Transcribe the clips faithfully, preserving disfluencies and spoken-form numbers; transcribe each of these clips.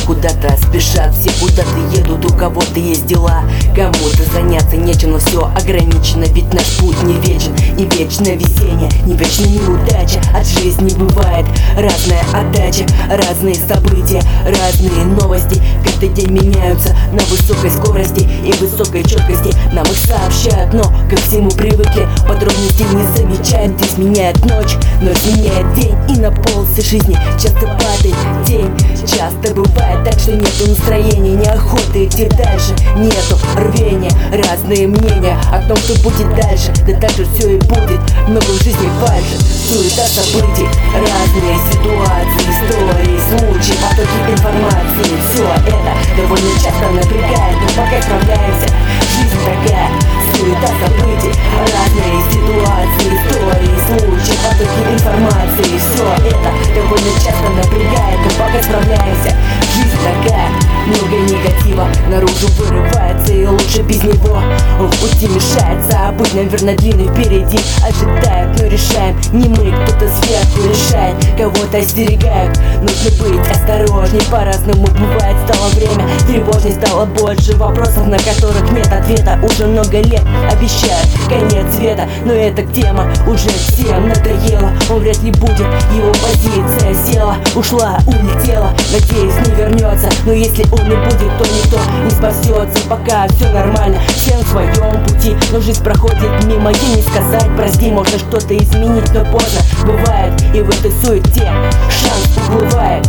куда-то спешат, все куда-то едут, у кого-то есть дела, кому-то заняться нечем, но все ограничено, ведь наш путь не вечен. Не вечно везение, не вечно неудача, от жизни бывает разная отдача, разные события, разные новости каждый день меняются на высокой скорости и высокой четкости. Нам их сообщают, но ко всему привыкли, подробностей не замечаем. Здесь меняет ночь, ночь меняет день, и на полосе жизни часто падает тень. Часто бывает так, что нету настроения, неохоты идти дальше, нету рвения. Разные мнения о том, что будет дальше, да так же все и будет, много в жизни фальши, суета событий, разные ситуации, истории, случаи, потоки информации. Все это довольно часто напрягает, но пока справляемся, жизнь такая, суета событий, разные ситуации, истории, случаи, потоки информации. Все это довольно часто напрягает, но пока справляемся, жизнь такая, много негатива наружу вырывается, и лучше без него. Он в пути мешается, а путь, наверное, длинный впереди ожидает, но решаем не мы, кто-то сверху решает, кого-то остерегают. Нужно быть осторожней, по-разному бывает. Стало время тревожней, стало больше вопросов, на которых нет ответа. Уже много лет обещают конец света, но эта тема уже всем надоела. Он вряд ли будет, его позиция села, ушла, улетела, надеюсь, не вернется. Но если он и будет, то никто не спасется. Пока все нормально, всем в своем пути, но жизнь проходит мимо, ей не сказать прости. Можно что-то изменить, но поздно бывает, и в этой суете шанс уплывает.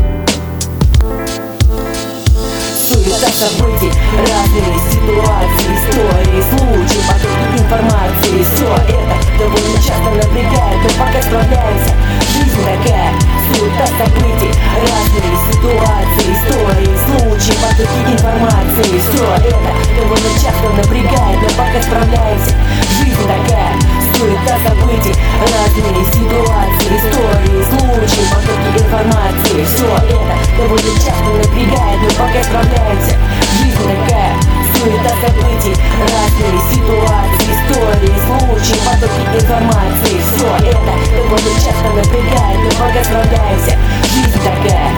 Суета событий, разные ситуации, истории, случаи, потоки информации. Все это довольно часто напрягает, но пока справляемся, жизнь такая, суета событий, разные ситуации, истории, случаи, потоки информации. Все это довольно часто напрягает, но пока справляемся, жизнь такая, суета событий, разные ситуации, истории, случаи, потоки информации. Все это довольно часто напрягает, но пока справляемся, жизнь такая, суета событий, разные ситуации, истории, случаи, потоки информации. Все это довольно часто напрягает, но пока справляемся, жизнь такая.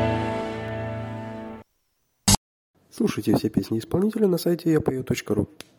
Слушайте все песни исполнителя на сайте я пою точка ру.